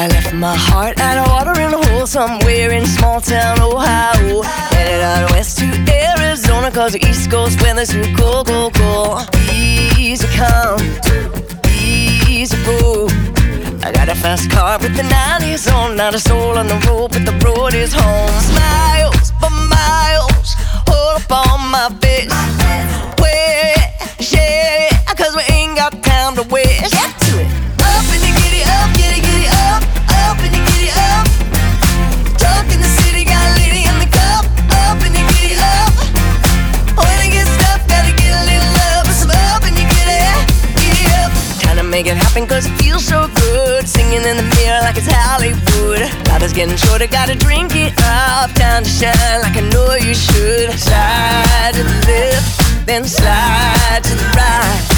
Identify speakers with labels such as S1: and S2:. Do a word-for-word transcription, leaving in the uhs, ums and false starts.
S1: I left my heart at a watering hole somewhere in small town Ohio. Headed out west to Arizona, cause the East Coast weather's too cold, cold, cold. Easy come, easy go. I got a fast car with the nineties on, not a soul on the road, but the road is home. Smiles for miles, all up on my face. Where, yeah, cause we ain't got time to waste. Get to it. Up and you get it up, get it, get it up. Up and you get it up. Drunk in the city, got a lady in the cup. Up and you get it up. When I get stuff, gotta get a little love. Some up and you get it, get it up. Trying to make it happen cause it feels so good. Singing in the mirror like it's Hollywood. Life is getting shorter, gotta drink it up. Time to shine like I know you should. Slide to the left, then slide to the right.